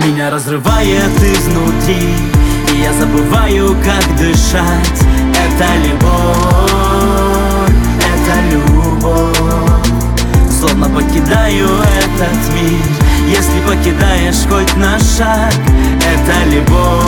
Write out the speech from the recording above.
Меня разрывает изнутри, и я забываю, как дышать. Это любовь, это любовь. Словно покидаю этот мир, если покидаешь хоть на шаг. Это любовь,